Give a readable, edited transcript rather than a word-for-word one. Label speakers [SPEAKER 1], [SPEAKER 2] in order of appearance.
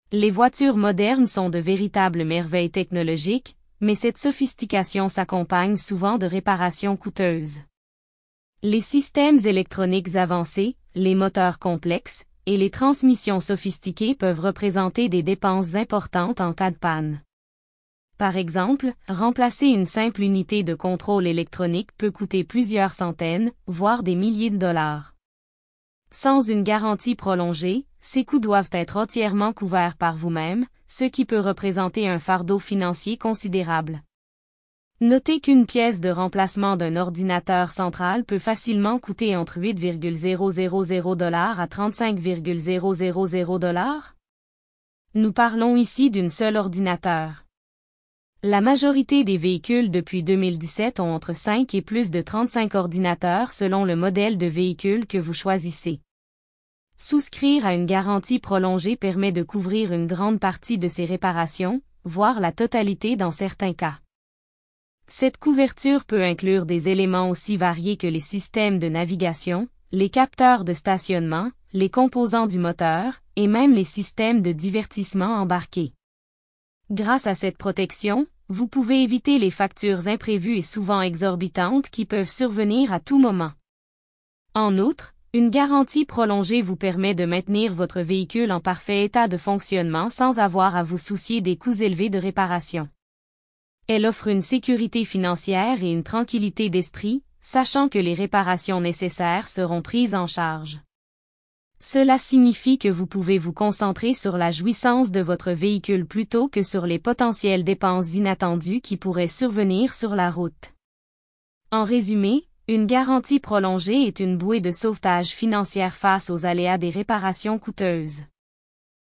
[SPEAKER 1] Les voitures modernes sont de véritables merveilles technologiques, mais cette sophistication s'accompagne souvent de réparations coûteuses. Les systèmes électroniques avancés, les moteurs complexes, et les transmissions sophistiquées peuvent représenter des dépenses importantes en cas de panne. Par exemple, remplacer une simple unité de contrôle électronique peut coûter plusieurs centaines, voire des milliers de dollars. Sans une garantie prolongée, ces coûts doivent être entièrement couverts par vous-même, ce qui peut représenter un fardeau financier considérable. Notez qu'une pièce de remplacement d'un ordinateur central peut facilement coûter entre 8,000 $ à 35,000 $. Nous parlons ici d'un seul ordinateur. La majorité des véhicules depuis 2017 ont entre 5 et plus de 35 ordinateurs selon le modèle de véhicule que vous choisissez. Souscrire à une garantie prolongée permet de couvrir une grande partie de ces réparations, voire la totalité dans certains cas. Cette couverture peut inclure des éléments aussi variés que les systèmes de navigation, les capteurs de stationnement, les composants du moteur, et même les systèmes de divertissement embarqués. Grâce à cette protection, vous pouvez éviter les factures imprévues et souvent exorbitantes qui peuvent survenir à tout moment. En outre, une garantie prolongée vous permet de maintenir votre véhicule en parfait état de fonctionnement sans avoir à vous soucier des coûts élevés de réparation. Elle offre une sécurité financière et une tranquillité d'esprit, sachant que les réparations nécessaires seront prises en charge. Cela signifie que vous pouvez vous concentrer sur la jouissance de votre véhicule plutôt que sur les potentielles dépenses inattendues qui pourraient survenir sur la route. En résumé, une garantie prolongée est une bouée de sauvetage financière face aux aléas des réparations coûteuses.